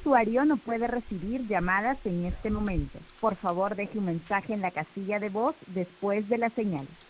usuario no puede recibir llamadas en este momento. Por favor, deje un mensaje en la casilla de voz después de la señal.